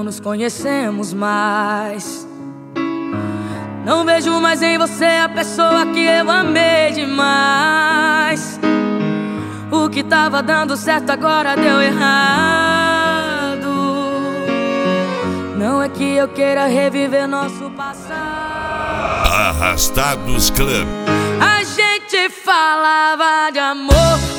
não nos conhecemos mais. Não vejo mais em você a pessoa que eu amei demais. O que tava dando certo agora deu errado. Não é que eu queira reviver nosso passado. Arrastados Club. A gente falava de amor,